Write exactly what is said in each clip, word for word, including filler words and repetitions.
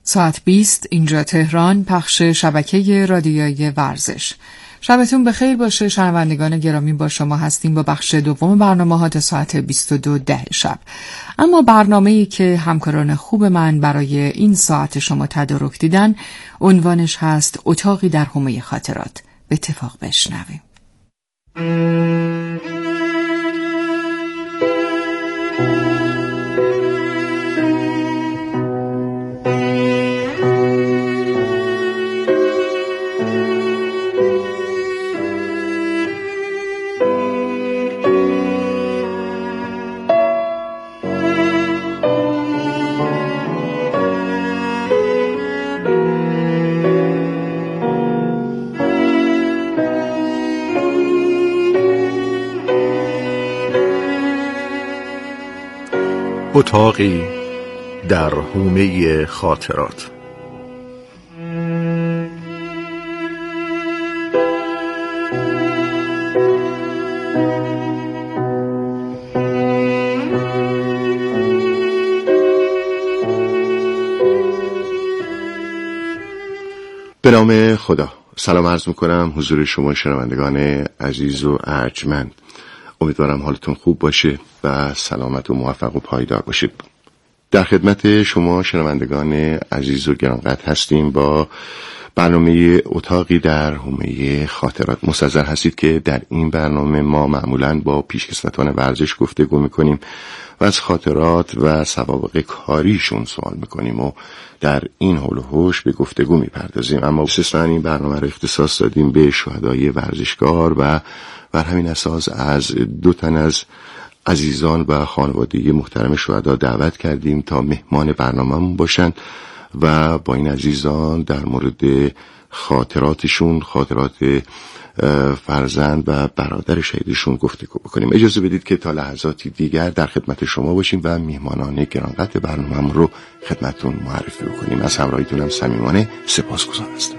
ساعت بیست اینجا تهران، پخش شبکه رادیویی ورزش. شبتون بخیر باشه شنوندگان گرامی، با شما هستیم با بخش دوم برنامه ها تا ساعت بیست و دو ده شب. اما برنامه‌ای که همکاران خوب من برای این ساعت شما تدارک دیدن عنوانش هست اتاقی در حومه خاطرات. به اتفاق بشنویم. اتاقی در حومه خاطرات. به نام خدا. سلام عرض میکنم حضور شما شنوندگان عزیز و ارجمند. امیدوارم حالتون خوب باشه و سلامت و موفق و پایدار باشید. در خدمت شما شنوندگان عزیز و گرانقدر هستیم با برنامه اتاقی در حومه خاطرات. مستحضر هستید که در این برنامه ما معمولاً با پیشکسوتان ورزش گفتگو میکنیم و از خاطرات و سوابق کاریشون سوال میکنیم و در این حول و حوش به گفتگو میپردازیم. اما استثناً این برنامه رو اختصاص دادیم به شهدای ورزشکار و بر همین اساس از دو تن از عزیزان و خانواده محترم شهدا دعوت کردیم تا مهمان برنامه‌مون باشند و با این عزیزان در مورد خاطراتشون، خاطرات فرزند و برادر شهیدشون گفتگو بکنیم. اجازه بدید که تا لحظاتی دیگر در خدمت شما باشیم و میهمانان گرانقدر برنامه‌مون رو خدمتتون معرفی بکنیم. از همراهیتونم صمیمانه سپاسگزار هستم.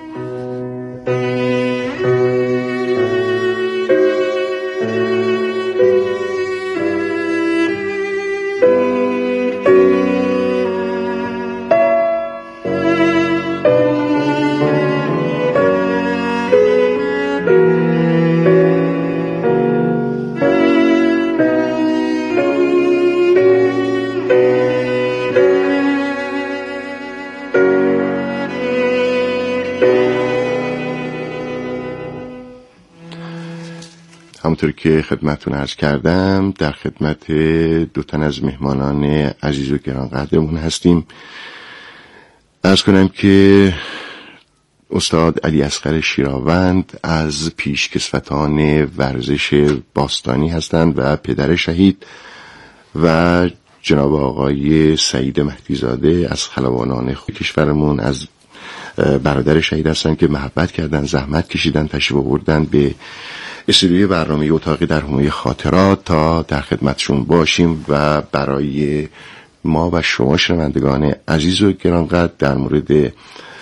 همونطور که خدمتتون عرض کردم در خدمت دو تن از مهمانان عزیز و گرانقدرمون هستیم. عرض کنم که استاد علی اصغر شیراوند از پیشکسوتان ورزش باستانی هستند و پدر شهید، و جناب آقای سعید مهدیزاده از خلبانان کشورمون از برادر شهید هستند که محبت کردن، زحمت کشیدن، تشریف آوردن به استودیوی برنامه اتاقی در حومه خاطرات تا در خدمتشون باشیم و برای ما و شما شنوندگان عزیز و گرانقدر در مورد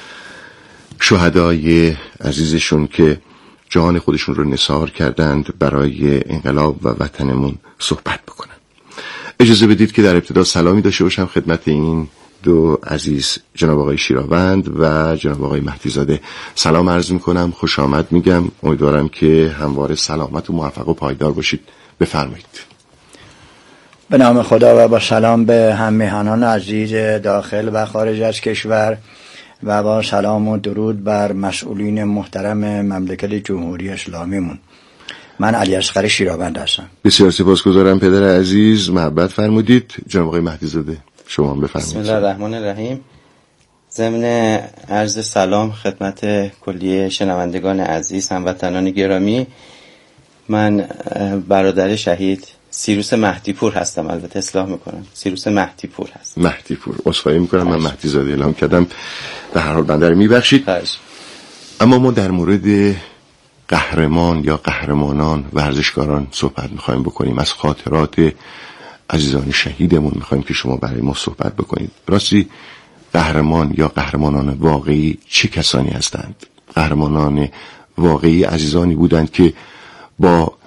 شهدای عزیزشون که جان خودشون رو نثار کردند برای انقلاب و وطنمون صحبت بکنن. اجازه بدید که در ابتدا سلامی داشته باشم خدمت این دو عزیز، جناب آقای شیراوند و جناب آقای مهدیزاده. سلام عرض میکنم، خوش آمد میگم. امیدوارم که همواره سلامت و موفق و پایدار باشید. بفرمایید. به نام خدا و با سلام به هم میهنان عزیز داخل و خارج از کشور و با سلام و درود بر مسئولین محترم مملکت جمهوری اسلامیمون. من علی اصغر شیراوند هستم. بسیار سپاسگزارم پدر عزیز، محبت فرمودید. جناب آقای مهدیزاده شما بفرمایید. بسم الله الرحمن الرحیم. ضمن عرض سلام خدمت کلیه شنوندگان عزیز، هموطنان گرامی، من برادر شهید سیروس مهدیپور هستم. البته اصلاح میکنم، سیروس مهدیپور هست. مهدیپور عذرخواهی میکنم، من مهدیزاده اعلام کردم. به هر حال بنده رو میبخشید. اما ما در مورد قهرمان یا قهرمانان ورزشکاران صحبت میخوایم بکنیم. از خاطرات عزیزان شهیدمون میخوایم که شما برای ما صحبت بکنید. راستی قهرمان یا قهرمانان واقعی چه کسانی هستند؟ قهرمانان واقعی عزیزانی بودند که با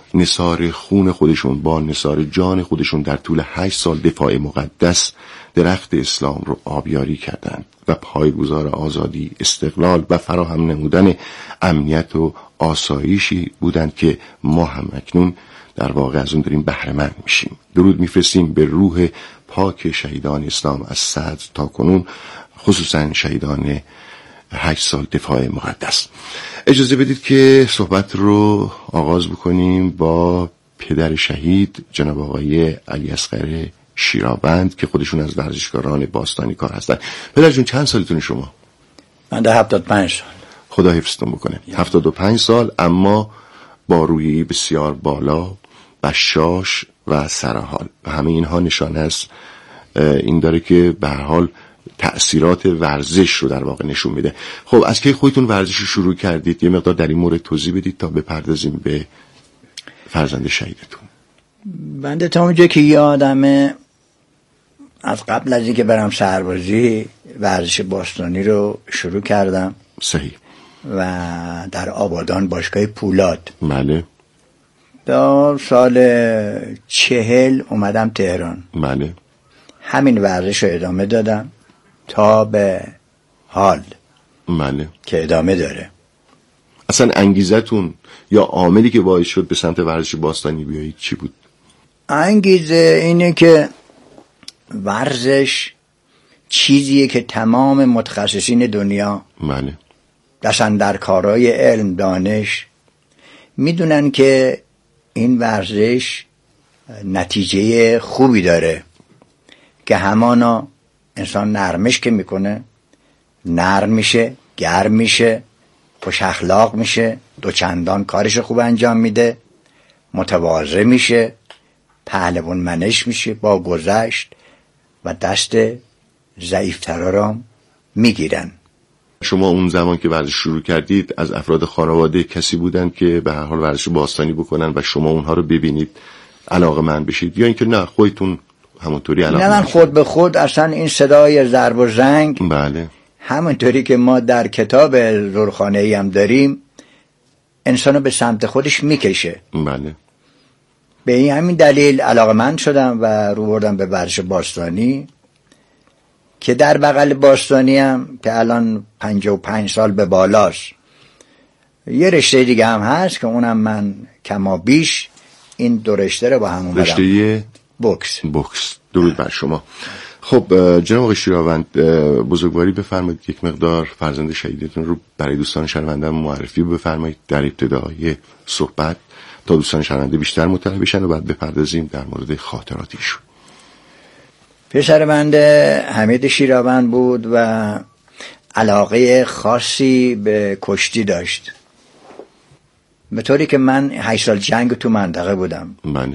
نثار خون خودشون با نثار جان خودشون در طول هشت سال دفاع مقدس درخت اسلام رو آبیاری کردند و پایه‌گذار آزادی، استقلال و فراهم نمودن امنیت و آسایشی بودند که ما هم اکنون در واقع از اون داریم بهره مند میشیم. درود میفرستیم به روح پاک شهیدان اسلام از صدر تا کنون، خصوصا شهیدان هشت سال دفاع مقدس. اجازه بدید که صحبت رو آغاز بکنیم با پدر شهید جناب آقای علی اصغر شیراوند که خودشون از ورزشکاران باستانی کار هستن. پدر جون چند سالتون شما؟ من در هفتاد و پنج سال. خدا حفظتون بکنه. هفتاد و پنج سال، اما با روحی بسیار بالا، بشاش و سرحال و همه اینها نشانه است این داره که به هر حال تأثیرات ورزش رو در واقع نشون میده. خب از کی خودتون ورزش رو شروع کردید؟ یه مقدار در این مورد توضیح بدید تا بپردازیم به فرزند شهیدتون. بنده تا اونجا که یادمه از قبل از اینکه برم سربازی ورزش باستانی رو شروع کردم. صحیح. و در آبادان باشگاه پولاد. بله. در سال چهل اومدم تهران. بله. همین ورزش رو ادامه دادم تا به حال. بله. که ادامه داره. اصلا انگیزتون یا عاملی که باعث شد به سمت ورزش باستانی بیایید چی بود؟ انگیزه اینه که ورزش چیزیه که تمام متخصصین دنیا بله دستن در کارهای علم دانش میدونن که این ورزش نتیجه خوبی داره که همانا انسان نرمش که میکنه نرم میشه، گرم میشه، خوش اخلاق میشه، دوچندان کارش خوب انجام میده، متواضع میشه، پهلوان منش میشه، با گذشت و دست ضعیفترا را میگیرن. شما اون زمان که ورزش شروع کردید از افراد خانواده کسی بودن که به هر حال ورزش باستانی بکنن و شما اونها رو ببینید علاقه‌مند بشید، یا اینکه نه خودتون همونطوری علاقه‌مند؟ نه، من خود به خود اصلا این صدای ضرب و زنگ بله همونطوری که ما در کتاب زورخانه‌ای هم داریم انسانو به سمت خودش میکشه. بله. به این همین دلیل علاقه‌مند شدم و رو بردم به ورزش باستانی که در بغل باستانی هم که الان پنجاه و پنج سال به بالاست یه رشته دیگه هم هست که اونم من کما بیش این دو رشته رو با هم اومدم. رشته بوکس. بوکس. درود بر شما. خب جناب آقای شیراوند بزرگواری بفرمایید یک مقدار فرزند شهیدتون رو برای دوستان شنونده معرفی بفرمایید در ابتدای صحبت تا دوستان شنونده بیشتر مطلع بشن و بعد بپردازیم در مورد خاطراتیشون. پسر بنده حمید شیراوند بود و علاقه خاصی به کشتی داشت، به طوری که من هشت سال جنگ تو منطقه بودم. بله.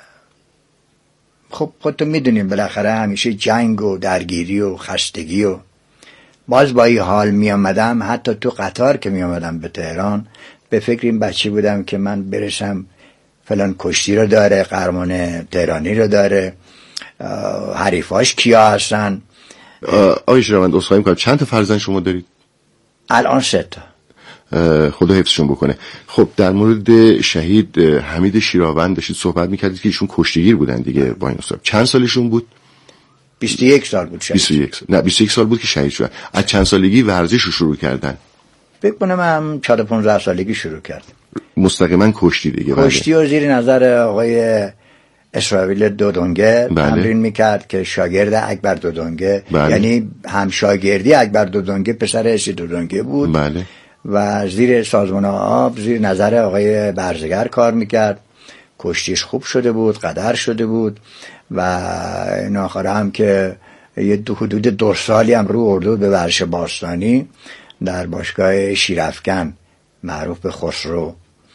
خب خودتون میدونیم بالاخره همیشه جنگ و درگیری و خستگی و باز با این حال می آمدم. حتی تو قطار که می آمدم به تهران به فکر این بچه بودم که من برسم فلان کشتی رو داره، قهرمان تهرانی رو داره، حریفاش کیا هستن. آقای شیراوند عذرخواهی می‌کنم چند تا فرزند شما دارید؟ الان سه تا. خدا حفظشون بکنه. خب در مورد شهید حمید شیراوند داشتید صحبت می‌کردید که ایشون کشتیگیر بودن دیگه با این اصطلاح. چند سالشون بود؟ بیست و یک سال بود شهید. بیست و یک سال. نه بیست و یک سال بود که شهید شدن. از چند سالگی ورزش رو شروع کردن؟ فکر کنم هم چهارده پانزده سالگی شروع کرد. مستقیما کشتی دیگه. کشتی و زیر نظر آقای اسرائیل دودونگه بله. تمرین میکرد که شاگرد اکبر دودونگه بله. یعنی هم شاگردی اکبر دودونگه پسر اسی دودونگه بود. بله. و زیر سازمان آب زیر نظر آقای برزگر کار میکرد. کشتیش خوب شده بود، قدر شده بود و این آخر هم که یه دو حدود دو سالی هم رو اردو به ورزش باستانی در باشگاه شیرافکن معروف به خسرو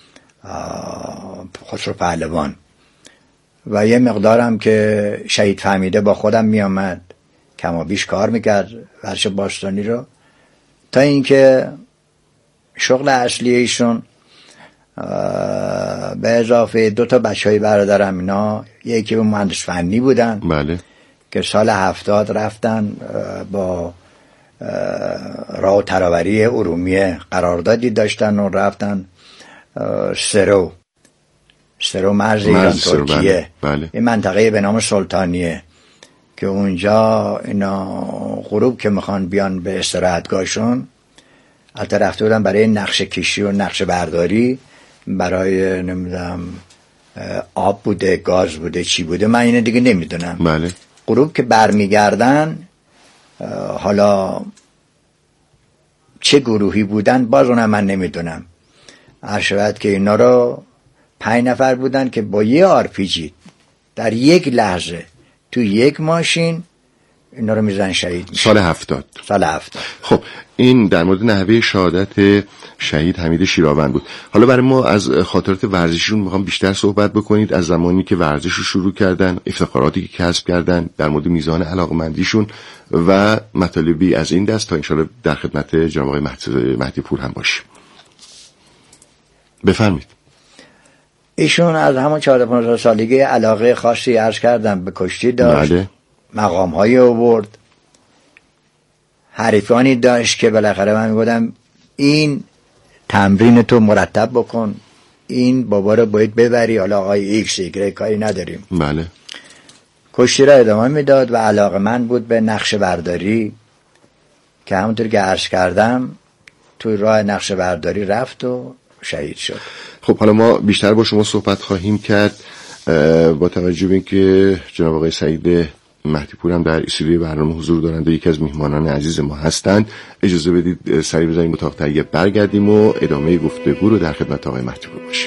خسرو پهلوان و یه مقدارم که شهید فهمیده با خودم می آمد کما بیش کار میکرد ورزش باستانی رو، تا اینکه شغل اصلی ایشون به اضافه دو تا بچه های برادرم اینا یکی به مهندس فنی بودن. بله. که سال هفتاد رفتن با راه و تراوری ارومیه قراردادی داشتن و رفتن سرو سرو مرز ایران ترکیه، بله. این منطقه به نام سلطانیه که اونجا اینا غروب که میخوان بیان به استراحتگاهشون، البته رفته بودن برای نقش کشی و نقش برداری، برای نمیدونم آب بوده، گاز بوده، چی بوده، من اینو دیگه نمیدونم. بله. غروب که برمیگردن، حالا چه گروهی بودن باز اونم من نمیدونم، عرشبت که اینا رو پنج نفر بودن که با یه آرپیجی در یک لحظه تو یک ماشین اینا رو میزن شهید میشه. سال هفتاد. سال هفتاد. خب این در مورد نحوه شهادت شهید حمید شیراوند بود. حالا برای ما از خاطرات ورزشیشون میخوام بیشتر صحبت بکنید، از زمانی که ورزش رو شروع کردن، افتخاراتی که کسب کردن، در مورد میزان علاقمندیشون و مطالبی از این دست، تا انشالله در خدمت جناب آقای مهدی پور هم باشیم. بفرمایید. ایشون از همون چهارده پانزده سالگی علاقه خاصی عرض کردم به کشتی داشت. بله. مقام های آورد، حریفانی داشت که بالاخره من میگفتم این تمرین تو مرتب بکن، این بابا رو باید ببری، حالا آقای ایکس ایگره کاری نداریم. بله. کشتی را ادامه میداد و علاقه من بود به نقشه برداری که همونطور که عرض کردم توی راه نقشه برداری رفت و شهید شد. خب حالا ما بیشتر با شما صحبت خواهیم کرد با توجه به اینکه جناب آقای سعید مهدی پور هم در استودیوی برنامه حضور دارند و یکی از میهمانان عزیز ما هستند. اجازه بدید سری بزنیم اتاق تهیه برگردیم و ادامه گفتگو رو در خدمت آقای مهدی پور باشیم.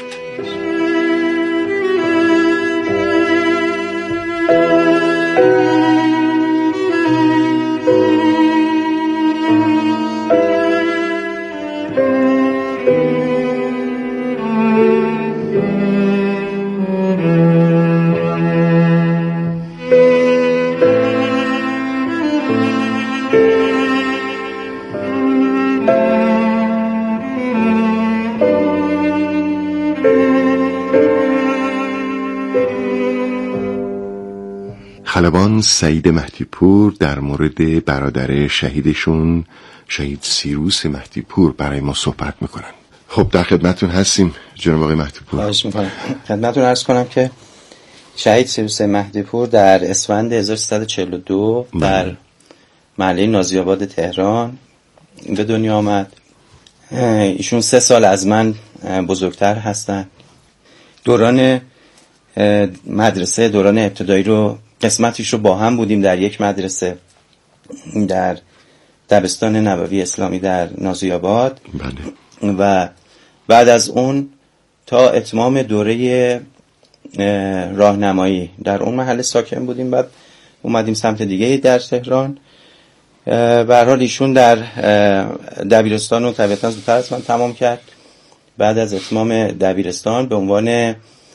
خلبان سعید مهدی پور در مورد برادر شهیدشون شهید سیروس مهدی پور برای ما صحبت میکنن. خب در خدمتون هستیم جناب آقای مهدی پور. خواهش میکنم. خدمتون عرض کنم که شهید سیروس مهدی پور در اسفند هزار و سیصد و چهل و دو در محله نازی‌آباد تهران به دنیا آمد. ایشون سه سال از من بزرگتر هستن. دوران مدرسه، دوران ابتدایی رو قسمتیش رو با هم بودیم در یک مدرسه در دبستان نبوی اسلامی در نازی‌آباد. بله. و بعد از اون تا اتمام دوره راهنمایی در اون محله ساکن بودیم. بعد اومدیم سمت دیگه در تهران. به هر حال ایشون در دبیرستان رو طبیعتاً زودتر از من تمام کرد. بعد از اتمام دبیرستان به عنوان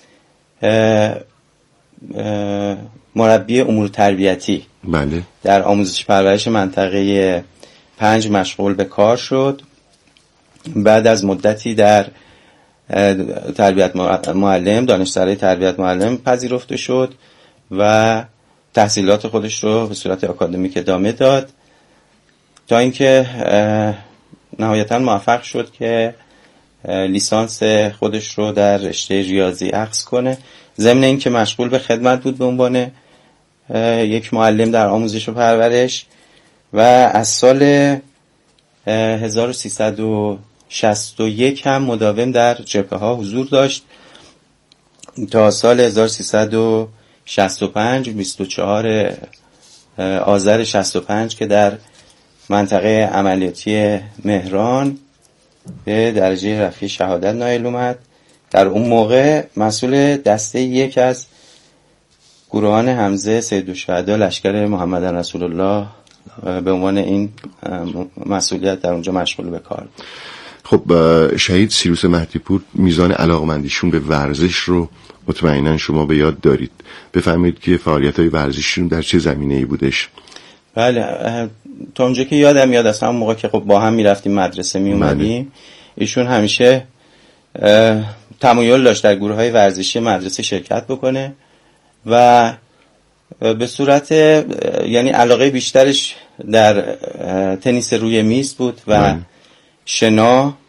مربی امور تربیتی بله. در آموزش پرورش منطقه پنج مشغول به کار شد. بعد از مدتی در تربیت معلم، دانشسرای تربیت معلم پذیرفته شد و تحصیلات خودش رو به صورت آکادمیک ادامه داد تا اینکه نهایتاً موفق شد که لیسانس خودش رو در رشته ریاضی اخذ کنه. ضمن اینکه مشغول به خدمت بود به عنوان یک معلم در آموزش و پرورش و از سال هزار و سیصد و شصت و یک هم مداوم در جبهه ها حضور داشت تا سال هزار و سیصد و شصت و پنج بیست و چهار آذر شصت و پنج که در منطقه عملیاتی مهران به درجه رفیع شهادت نایل اومد. در اون موقع مسئول دسته یک از گروهان حمزه سید الشهدا لشکر محمد رسول الله به عنوان این مسئولیت در اونجا مشغول به کار. خب شهید سیروس مهدی پور میزان علاقمندیشون به ورزش رو مطمئنا شما به یاد دارید. بفرمایید که فعالیت‌های ورزشیشون در چه زمینه‌ای بودش؟ بله، تا اونجا که یادم میاد از همون موقع که خب با هم میرفتیم مدرسه می اومدیم، ایشون همیشه تمایل داشت در گروه‌های ورزشی مدرسه شرکت بکنه و به صورت یعنی علاقه بیشترش در تنیس روی میز بود و شنا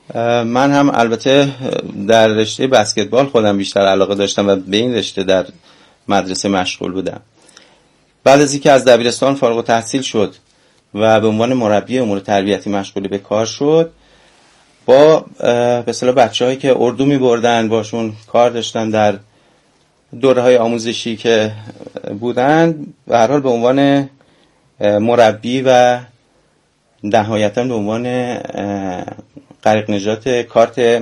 من هم البته در رشته بسکتبال خودم بیشتر علاقه داشتم و به این رشته در مدرسه مشغول بودم. بعد از اینکه از دبیرستان فارغ التحصیل شد و به عنوان مربی امور تربیتی مشغول به کار شد، با به اصطلاح بچه‌هایی که اردو می‌بردن باشون کار داشتن در دوره‌های آموزشی که بودن، به هر حال به عنوان مربی و نهایتاً به عنوان غریق نجات کارت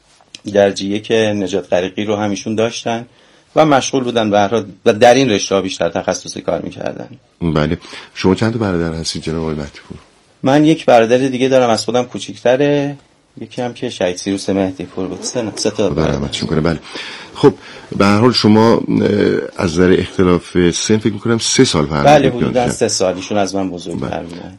درجه که نجات غریقی رو همیشون داشتن و مشغول بودن به هر حال و در این رشته ها بیشتر تخصصی کار می‌کردن. بله. شما چند تا برادر هستید جناب آقای مهدی‌پور؟ من یک برادر دیگه دارم، از خودم کوچیک‌تره، یکی هم که شهید سیروس مهدی‌پور بود. سه سه تا برادر. بله. خب به هر حال شما از نظر اختلاف سن فکر می‌کنم سه سال فرق دارید. بله حدوداً سه سال. ایشون از من بزرگتر بودن.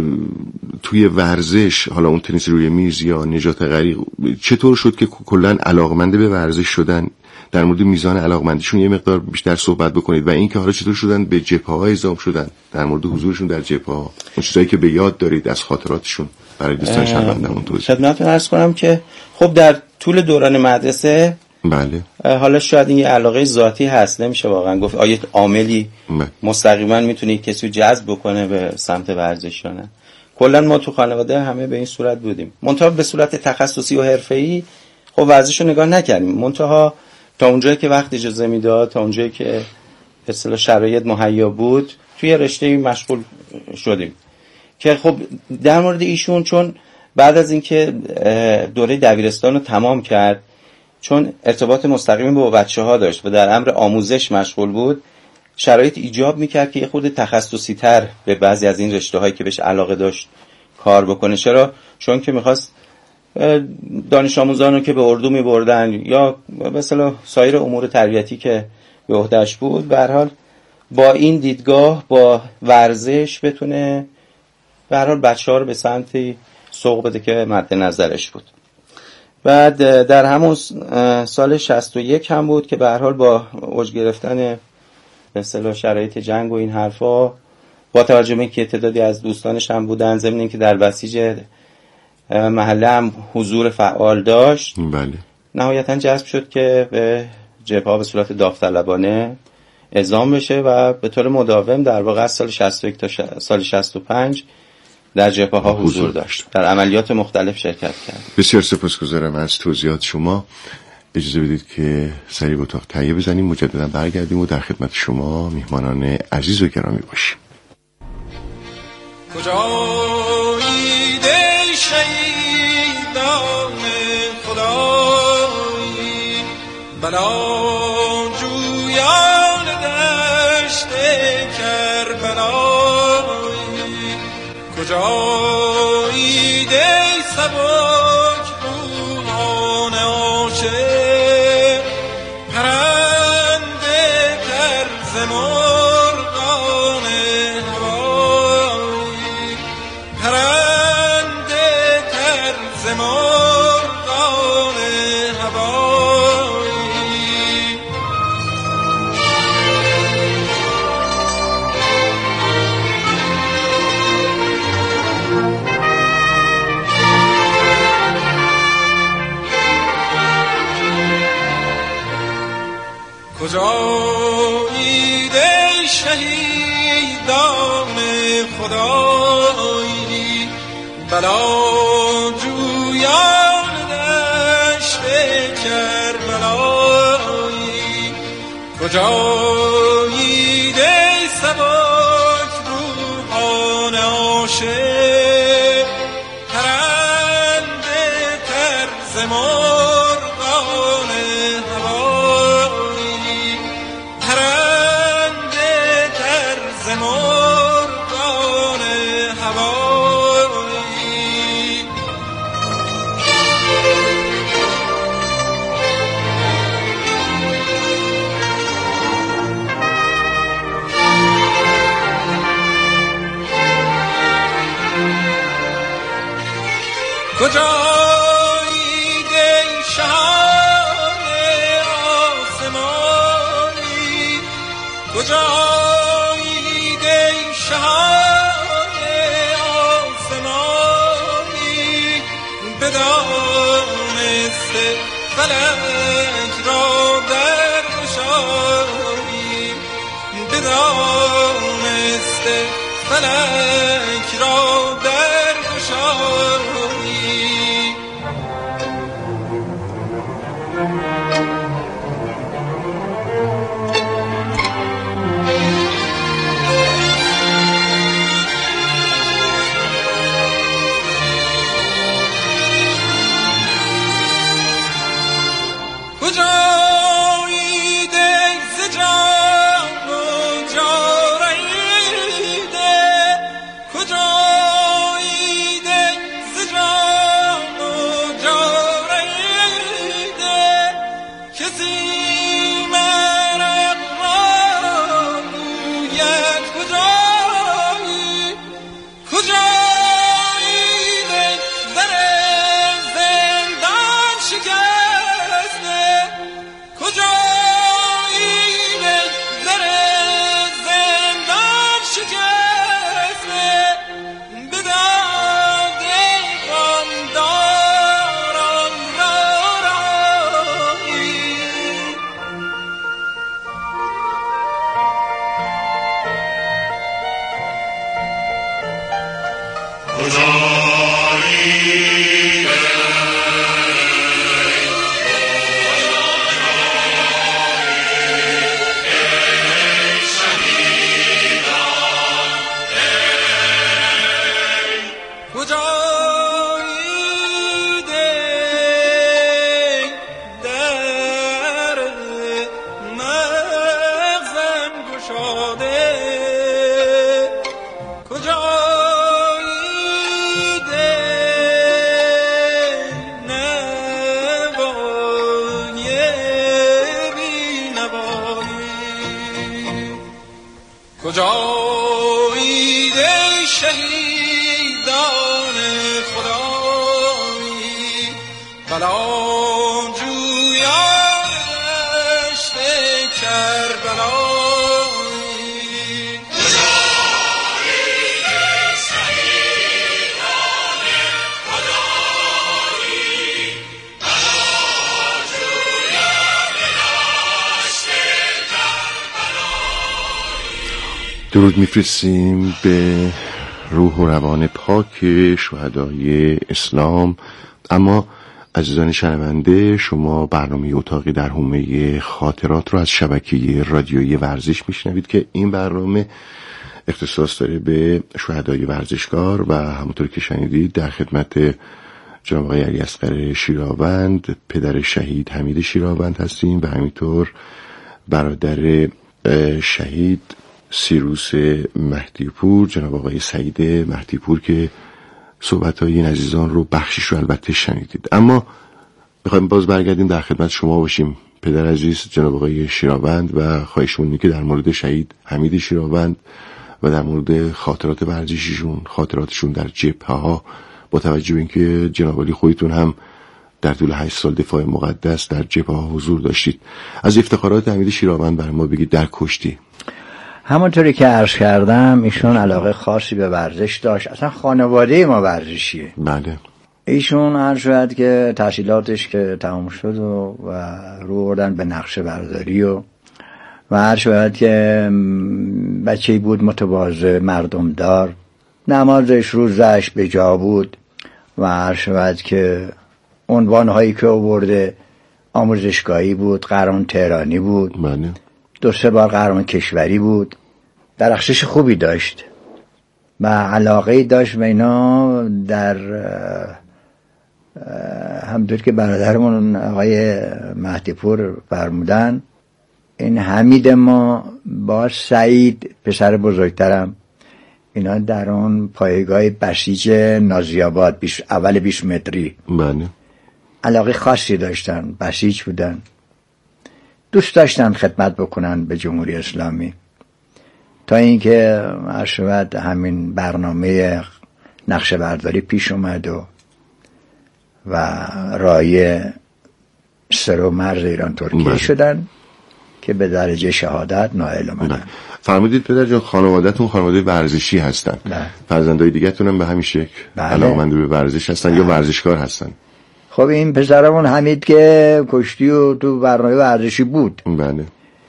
توی ورزش، حالا اون تنیس روی میز یا نجات غریق، چطور شد که کلاً علاقمند به ورزش شدن؟ در مورد میزان علاقمندیشون یه مقدار بیشتر صحبت بکنید و اینکه حالا چطور شدن به جبهه‌ها اعزام شدن، در مورد حضورشون در جبهه‌ها، اون چیزایی که به یاد دارید از خاطراتشون برای دوستان شنوندمون توضیح. خدمتتون عرض کنم که خب در طول دوران مدرسه، بله، حالا شاید این یه علاقه ذاتی هست، نمیشه واقعا گفت آیه عاملی مستقیما میتونه کسی رو جذب بکنه به سمت ورزش یا نه. کلا ما تو خانواده همه به این صورت بودیم، منتها به صورت تخصصی و حرفه‌ای خب ورزش رو نگاه نکردیم، منتها تا اونجایی که وقت اجازه میداد، تا اونجایی که به اصطلاح شرایط مهیا بود، توی رشته مشغول شدیم. که خب در مورد ایشون، چون بعد از اینکه دوره دبیرستان رو تمام کرد، چون ارتباط مستقیمی با بچه‌ها داشت و در امر آموزش مشغول بود، شرایط ایجاب میکرد که یه خورده تخصصی تر به بعضی از این رشته هایی که بهش علاقه داشت کار بکنه. چرا؟ چون که میخواست دانش آموزان رو که به اردو میبردن یا مثلا سایر امور تربیتی که به عهده‌اش بود، به هر حال با این دیدگاه با ورزش بتونه به هر حال بچه‌ها رو به سمتی سوق بده که مد نظرش بود. بعد در همون سال شصت و یک هم بود که به هر حال با اوج گرفتن به اصطلاح شرایط جنگ و این حرفا، با توجه به اینکه تعدادی از دوستانش هم بودن، ضمن اینکه در بسیج محله هم حضور فعال داشت، بله، نهایتاً جذب شد که به جبهه به صورت داوطلبانه اعزام بشه و به طور مداوم در واقع از سال شصت و یک تا سال شصت و پنج در جبهه ها حضور داشت، در عملیات مختلف شرکت کرد. بسیار سپاسگزارم از توضیحات شما. اجازه بدید که سریع به اتاق تهیه بزنیم، مجددا برگردیم و در خدمت شما میهمانان عزیز و گرامی باشیم. کجایی دی شهیدان خدایی، بلا جویان دشت کربلایی، کجایی دی سبک روحان عاشق، پرنده طرز مرغان هوایی، پرنده طرز مرغان هوایی. کجایی دی شهیدان خدایی، بلا جویان دشت کربلایی، کجایی دی سبک روحان عاشق، پرنده طرز مرغان هوایی، پرنده طرز مرغان هوایی. کجایی دی شهان آسمانی، کجایی دی شهان آسمانی، بدان کجایید ای شهیدان خدایی بلا جویان دشت کربلایی کجایید ای شهیدان خدایی بلا جویان دشت کربلایی. درود میفرستیم به روح و روان پاک شهدای اسلام. اما عزیزان شنونده، شما برنامه اتاقی در حومه خاطرات رو از شبکه رادیویی ورزش میشنوید که این برنامه اختصاص داره به شهدای ورزشکار و همونطور که شنیدید در خدمت جناب آقای علی اصغر شیراوند، پدر شهید حمید شیراوند هستیم و همینطور برادر شهید سیروس مهدیپور جناب آقای سعید مهدیپور که صحبت‌های این عزیزان رو بخشیش رو البته شنیدید. اما می‌خوایم باز برگردیم در خدمت شما باشیم پدر عزیز جناب آقای شیراوند و خواهش می‌کنیم که در مورد شهید حمید شیراوند و در مورد خاطرات ورزشیشون، خاطراتشون در جبهه‌ها، با توجه به اینکه جناب علی خودتون هم در طول هشت سال دفاع مقدس در جبهه‌ها حضور داشتید، از افتخارات حمید شیراوند برای ما بگید در کشتی. همونطوری که عرض کردم ایشون علاقه خاصی به ورزش داشت، اصلا خانواده ما ورزشیه. بله. ایشون عرض شد که تحصیلاتش که تمام شد و, و رو بردن به نقشه برداری و و عرض شد که بچه‌ای بود متواضع، مردم دار، نمازش روزش به جا بود و عرض شد که عنوان‌هایی که آورده آموزشگاهی بود، قهرمان تهرانی بود. بله. دو سه بار قهرمان کشوری بود. درخشش خوبی داشت و علاقه داشت و اینا. در همونطور که برادرمون آقای مهدیپور فرمودن، این حمید ما با سعید پسر بزرگترم اینا در اون پایگاه بسیج نازی‌آباد بیش اول بیست متری بله علاقه خاصی داشتن، بسیج بودن، دوست داشتن خدمت بکنن به جمهوری اسلامی. تا اینکه عرشبت همین برنامه نقشه برداری پیش اومد و و رای سر و مرز ایران ترکیه بله. شدن که به درجه شهادت نائل اومدن. فرمودید پدر جان خانواده‌تون خانواده ورزشی هستن، فرزندای دیگه‌تون هم به همین شکل علاقه‌مند به ورزش هستن؟ بله. یا ورزشکار هستن؟ خب این پسرمون حمید که کشتی و تو برنامه ورزشی بود. بله.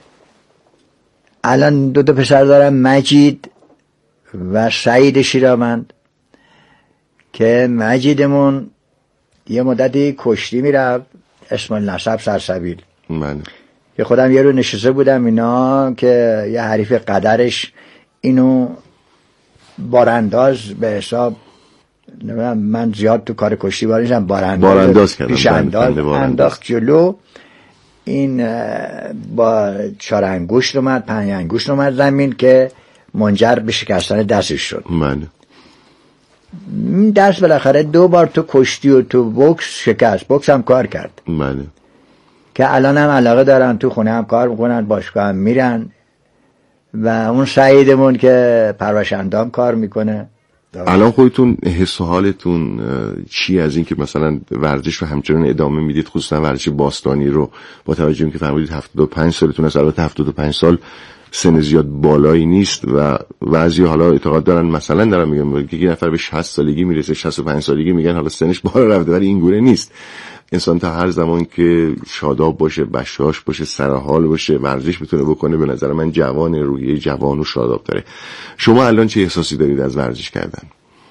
الان دو تا پسر دارم، مجید و سعید شیراوند، که مجیدمون یه مدتی کشتی میرفت اسم النسب سرسبیل. بله. که خودم یه رو نشسته بودم اینا که یه حریف قدرش اینو بارانداز به حساب، من زیاد تو کار کشتی باریشم، بارانداز, بارانداز کردم، پیش انداز انداخت جلو. این با چهار انگشت اومد، پنج انگشت اومد زمین که منجر به شکستن دستش شد. بله. این دست بالاخره دو بار تو کشتی و تو بوکس شکست. بوکس هم کار کرد. بله. که الان هم علاقه دارن، تو خونه هم کار میکنن، باشگاه هم میرن. و اون سعیدمون که پرورش اندام کار میکنه. الان خودتون حس و حالتون چی از این که مثلا ورزش رو همچنان ادامه میدید، خصوصا ورزش باستانی رو، با توجه به که فرمودید هفتاد و پنج سالتون است؟ البته هفتاد و پنج سال سن زیاد بالایی نیست و بعضی حالا اعتقاد دارن، مثلا دارن میگن که یه نفر به شصت سالگی میرسه، شصت و پنج سالگی میگن حالا سنش بالا رفته، ولی این گونه نیست. انسان تا هر زمان که شاداب باشه، بشاش باشه، سرحال باشه، ورزش بتونه بکنه، به نظر من جوان، روحیه جوان و شاداب داره. شما الان چه احساسی دارید از ورزش کردن؟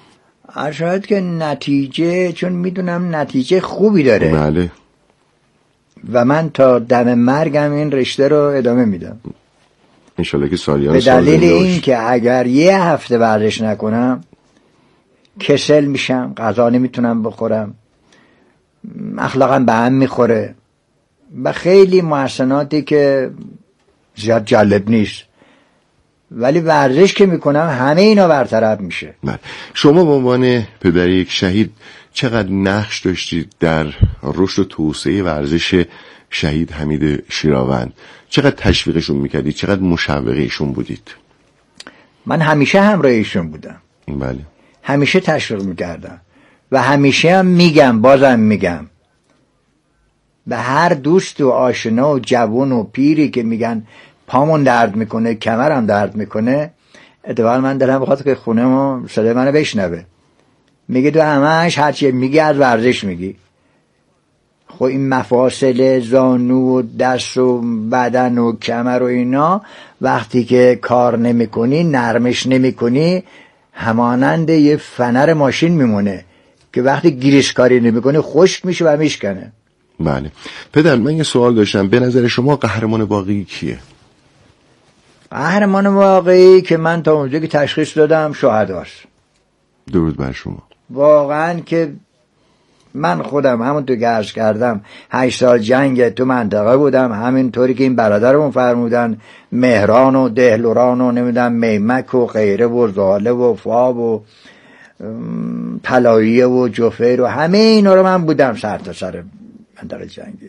شاید که نتیجه، چون میدونم نتیجه خوبی داره. بله. و من تا دم مرگم این رشته رو ادامه میدم انشالله که سالیان به سال دلیل این که اگر یه هفته ورزش نکنم کسل میشم، غذا نمیتونم بخورم، اخلاقم به هم میخوره و خیلی محسناتی که زیاد جالب نیست، ولی ورزش که میکنم همه اینا برطرف میشه. بله. شما به عنوان پدر یک شهید چقدر نقش داشتید در رشد و توسعه ورزش شهید حمید شیراوند؟ چقدر تشویقشون میکردید؟ چقدر مشوق ایشون بودید؟ من همیشه همراه ایشون بودم. بله. همیشه تشویق میکردم و همیشه هم میگم، بازم میگم به هر دوست و آشنا و جوان و پیری که میگن پامون درد میکنه، کمرم درد میکنه، اتفاقا من دلم بخواد که خونه ما صدای منو بشنوه. میگه تو همش هرچی میگی از ورزش میگی. خب این مفاصل زانو و دست و بدن و کمر و اینا وقتی که کار نمیکنی، نرمش نمیکنی، همانند یه فنر ماشین میمونه که وقتی گیرش کاری نمیکنی خشک میشه و میشکنه. بله. پدر من یه سوال داشتم، به نظر شما قهرمان واقعی کیه؟ قهرمان واقعی که من تا اونجا که تشخیص دادم شهداست. درود بر شما. واقعا که من خودم همونطور که عرض کردم هشت سال جنگ تو منطقه بودم، همینطوری که این برادرمون فرمودن، مهران و دهلوران و نمیدونم میمک و غیره و زاله و فاب و طلاییه و جفیر و همه اینا رو من بودم سر تا سر منطقه جنگی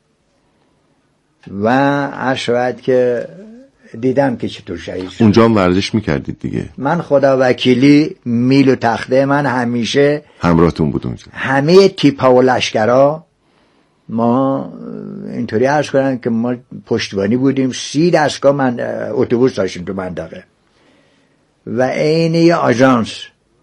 و اشواد که دیدم که چطور شهید شد. اونجا هم ورزش میکردید دیگه؟ من خدا وکیلی میل و تخته من همیشه همراهتون بود اونجا. همه تیپا و لشکرها ما اینطوری عرض کنم که ما پشتیبانی بودیم، سی دستگاه من اتوبوس داشتیم تو منطقه و عین یه آژانس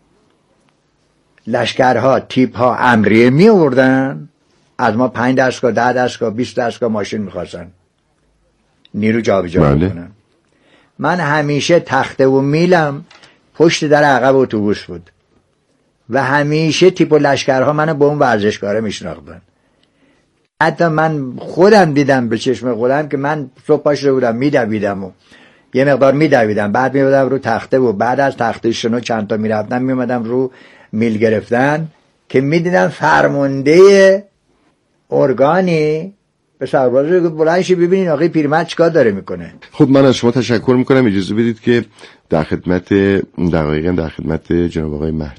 لشکرها تیپها امریه می آوردن، از ما پنج دستگاه ده دستگاه بیست دستگاه ماشین میخواستن نیرو جابجا بکنن. من همیشه تخته و میلم پشت در عقب اتوبوس بود و همیشه تیپ و لشکرها منو به اون ورزشکاره میشناختن. حتی من خودم دیدم به چشم خودم که من صبح پاشده بودم میدویدم و یه مقدار میدویدم، بعد میومدم رو تخته و بعد از تخته شنو چند تا میرفتم میومدم رو میل گرفتن که میدیدم فرمانده ارگانی به سربازی که بلندشی ببینین آقای پیرمرد چیکار داره میکنه. خب من از شما تشکر میکنم، اجازه بدید که در خدمت دقایقاً در خدمت جناب آقای مهدی